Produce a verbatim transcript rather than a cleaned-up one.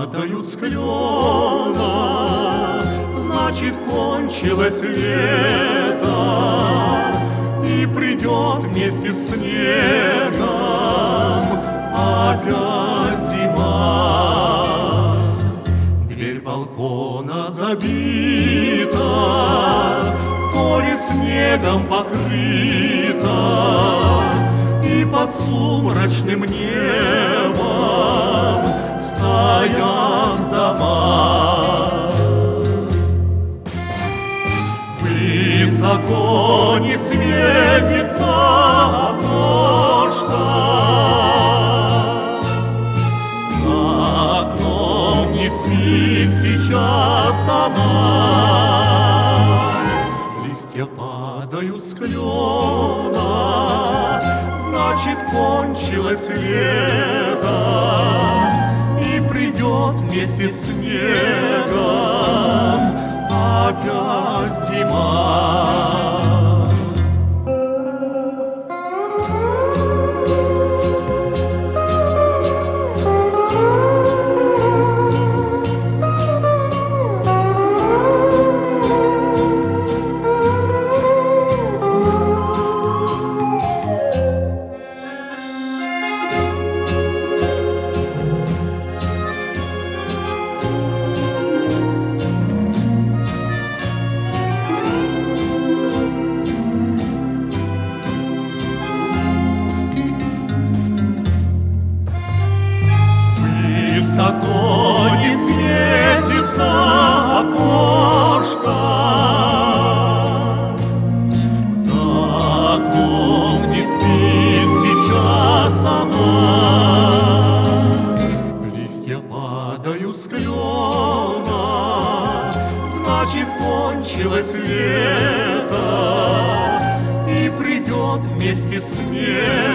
падают с клена, значит, кончилось лето, и придет вместе с снегом опять зима. Дверь балкона забита, поле снегом покрыто, и под сумрачным небом стоят дома. В законе светится окошко, за окном не спит сейчас она. Листья падают с клена, значит, кончилось лето, и придет вместе с снегом опять зима. Высоко не светится окошко, за окном не спит сейчас она. Листья падают с клена, значит, кончилось лето, и придет вместе с снегом